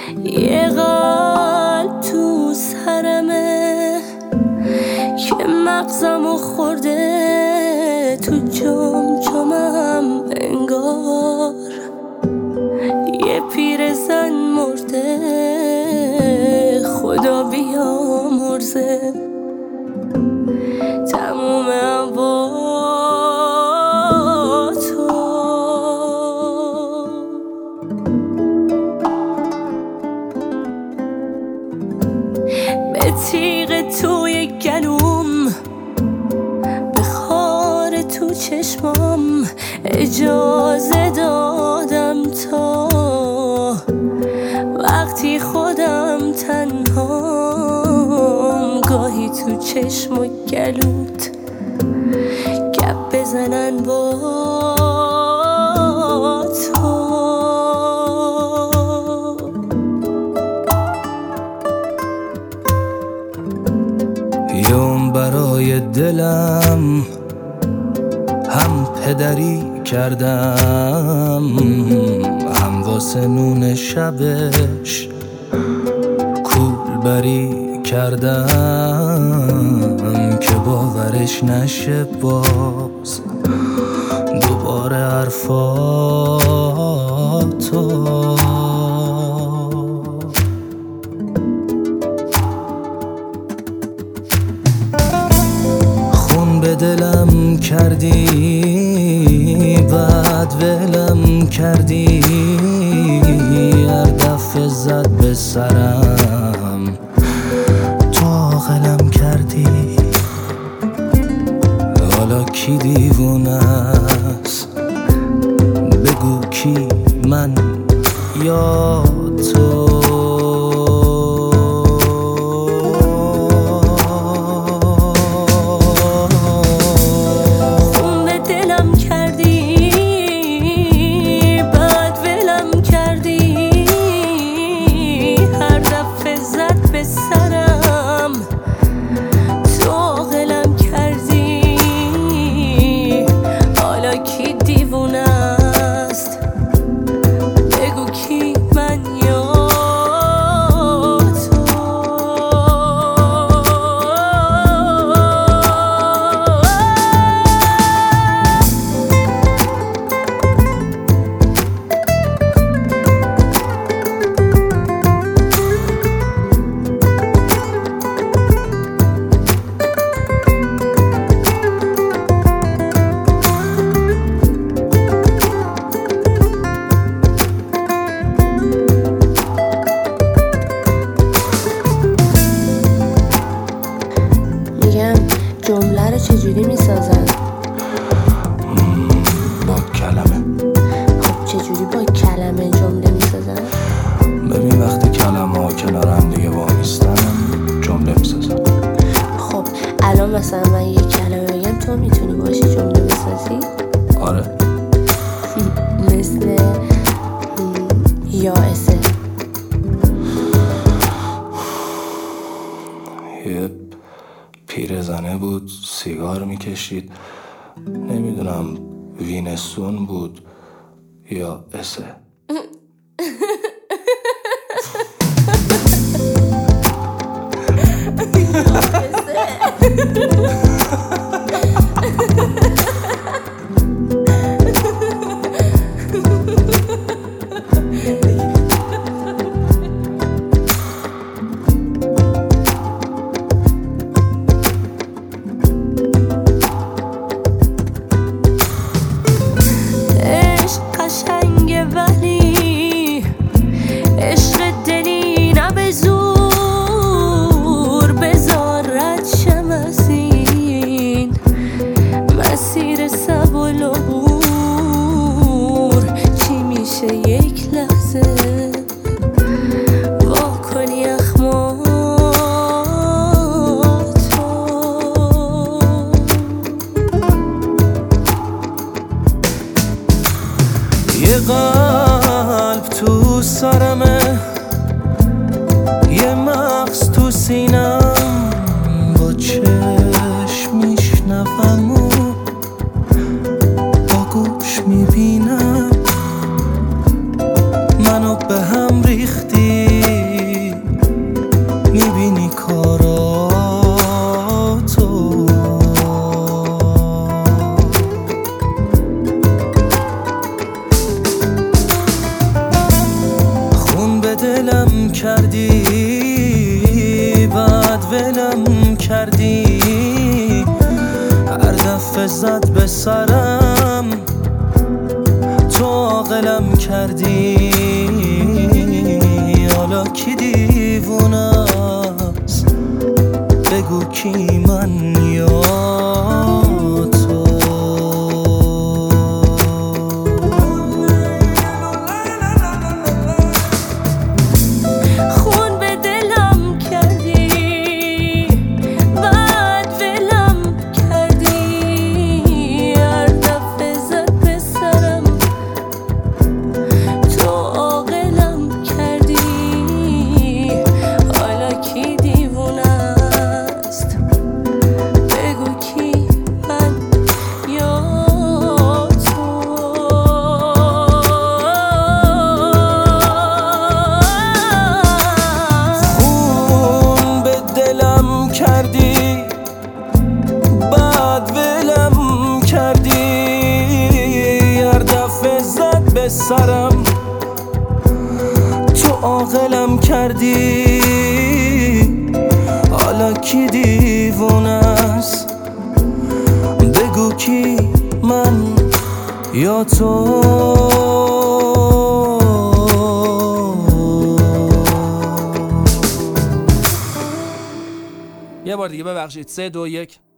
یه قلب تو سرمه که مغزمو خورده تو جمجمم انگار. یه پیرزن مرده خدا بیامرزه تموم عباتو. به تیغ توی گلوم، به خار تو چشمام اجازه دادم تا وقتی خودم تنهام گاهی تو چشم و گلوت گپ بزنن با تو. یوم برای دلم هم پدری کردم، هم واسه نون شبش کولبری کردم که باورش نشه باز دوباره حرفاتو. خون به دلم کردی بعد ولم کردی، هر دفعه زد به سرم تو عاقلم کردی. حالا کی دیوونه است بگو کی، من یا تو؟ جمله رو چجوری میسازن؟ با کلمه. خب چجوری با کلمه جمله میسازن؟ ببین وقتی کلمه ها کنار هم دیگه وامیستن جمله میسازن. خب الان مثلا من یه کلمه بگم تو میتونی باشی جمله بسازی؟ آره. مثل یائسه. یه پیرزنه بود سیگار میکشید، نمیدونم وینستون بود یا اسه. یه قلب تو سرمه، یه مغز تو سینم، با چشم میشنوم و با گوش میبینم منو به هم ریختی. کردی، بعد ولم کردی، هر دفعه زد به سرم تو عاقلم کردی. حالا کی دیوونه است بگو کی، من یا تو؟ خون به دلم کردی، بعد ولم کردی، هر دفعه زد به سرم تو عاقلم کردی. حالا کی دیوونه است بگو کی، من یا تو؟ خون به دلم کردی، بعد ولم کردی، هر دفعه زد به سرم تو عاقلم کردی. حالا کی دیوونه است بگو کی، من یا تو؟ یه بار دیگه ببخشید. 3 2 1